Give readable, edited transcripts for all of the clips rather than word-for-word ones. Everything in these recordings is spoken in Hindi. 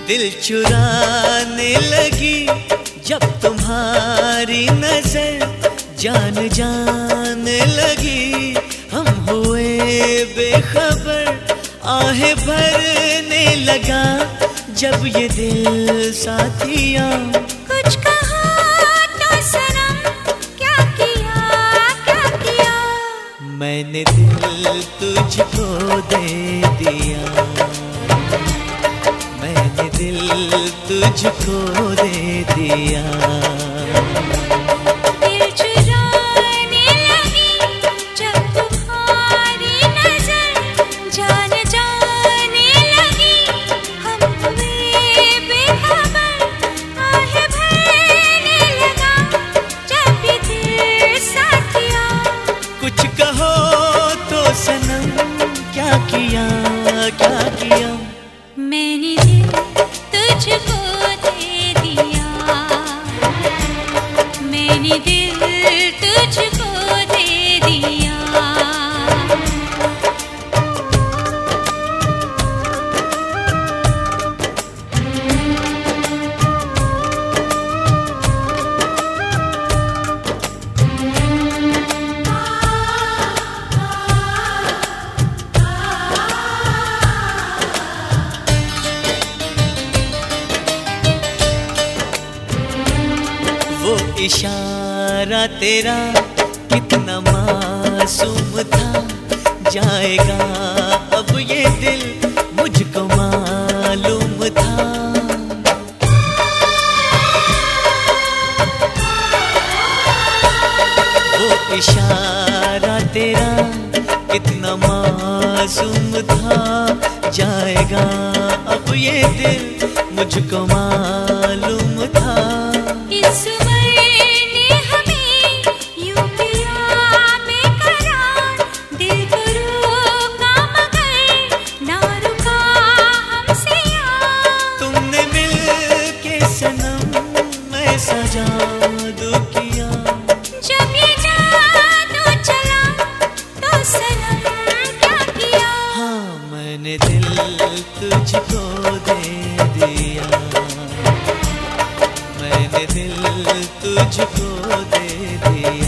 दिल चुराने लगी जब तुम्हारी नजर जान जाने लगी। हम हुए बेखबर आहें भरने लगा जब ये दिल साथिया। कुछ कहा तो सनम, क्या किया क्या किया। मैंने दिल तुझको दे दिया, मैंने दिल तुझको दे दिया। दिल चुराने लगी जब तुम्हारी नजर जान जाने लगी। हम हुए बेखबर आहें भरने लगा जब ये दिल साथिया। कुछ कहो तो सनम, क्या किया क्या किया। मैंने दिल तुझको दे दिया, मैंने दिल तुझको दे दिया। वो इशारा तेरा कितना मासूम था, जाएगा अब ये दिल मुझको मालूम था। वो इशारा तेरा कितना मासूम था, जाएगा अब ये दिल मुझको मालूम था। इस उम्र ने हमें यूं पिया बेकरार, दिल को रोका मगर ना रुका हमसे यार। तुमने मिल के सनम ऐसा जादू किया, जब ये जादू चला तो सनम क्या किया। हाँ मैंने दिल तुझको दे दिया, मैंने दिल तुझको दे दिया।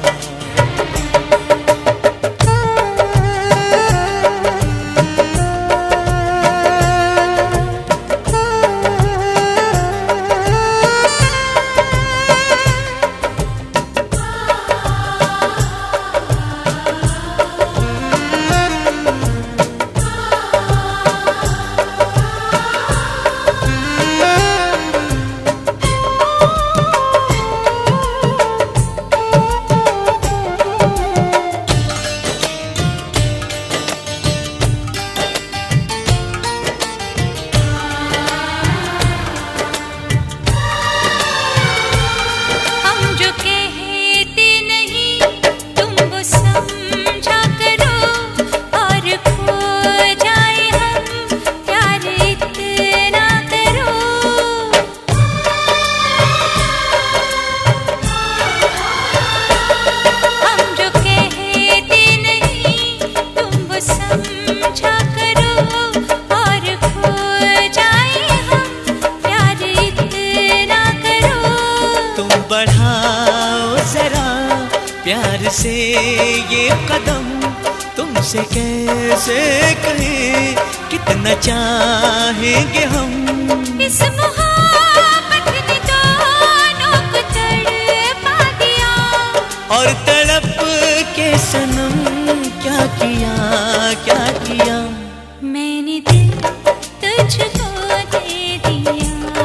बढ़ाओ जरा प्यार से ये कदम, तुमसे कैसे कहें कितना चाहेंगे हम। इस मोहब्बत ने दोनों को तड़पा दिया, और तड़प के सनम क्या किया क्या किया। मैंने दिल तुझको दे दिया,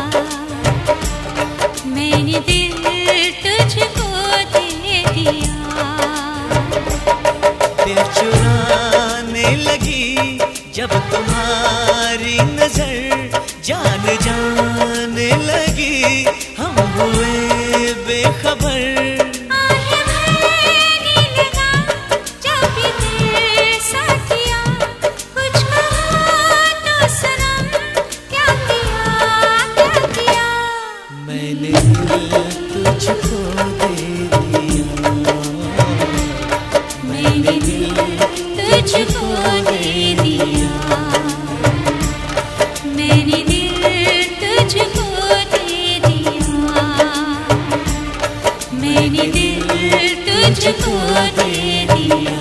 मैंने दिल तुझको दे दिया। दिल चुराने लगी जब तुम्हारी नजर जान जाने लगी। हम हुए बेखबर आहें भरने लगा जब ये दिल साथिया। कुछ कहा तो सनम, क्या किया क्या किया। मैंने दिल तुझको दे दिया, मैंने दिल तुझको दे दिया, मैंने दिल मैंने दिल तुझको दे दिया।